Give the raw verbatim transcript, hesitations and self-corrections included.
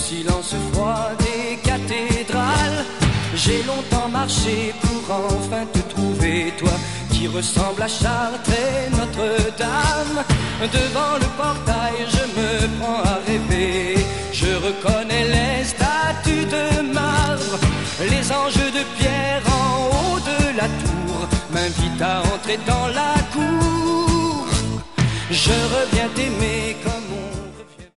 silence froid des cathédrales. J'ai longtemps marché pour enfin te trouver, toi qui ressemble à Chartres et Notre-Dame. Devant le portail, je me prends à rêver. Je reconnais les statues de marbre, les anges de pierre en haut de la tour m'invitent à entrer dans la cour. Je reviens t'aimer comme